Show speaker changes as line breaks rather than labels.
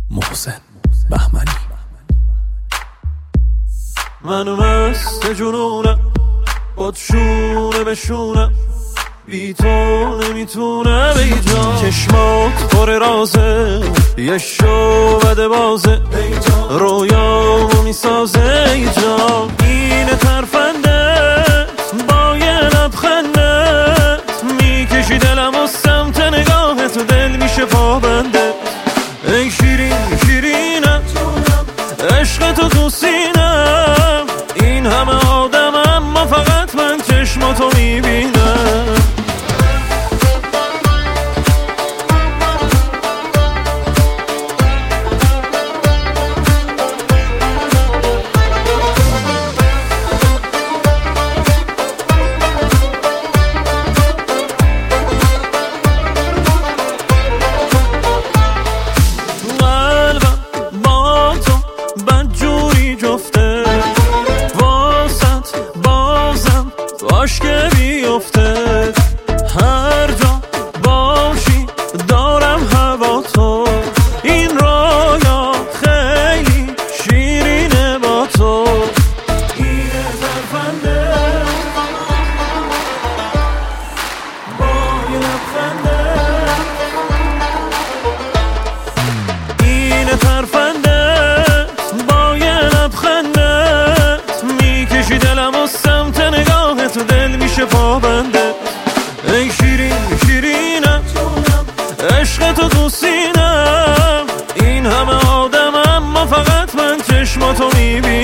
محسن بهمنی.
منو مست جنونم باد شونه به شونم، بی تو نمیتونم ای جان. چشمات پر رازه، یه شعبده بازه، رویامو میسازه ای جان. اینه ترفندت با یه لبخندت، میکشی دلم و سمت نگاهت، دل میشه پابنده. ای شیرین شیرینم، عشق تو سینم، این همه آدم اما فقط من چشماتو میبینم. که بیفته هر جا باشی دارم هوا تو، این رویا خیلی شیرینه با تو. اینه ترفنده با یه لبخنده، اینه ترفنده با یه لبخنده، میکشی دلم و سمت نگاهت، دل میشه پابنده. ای شیرین شیرینم، عشق تو سینم، این همه آدم اما فقط من چشماتو میبینم.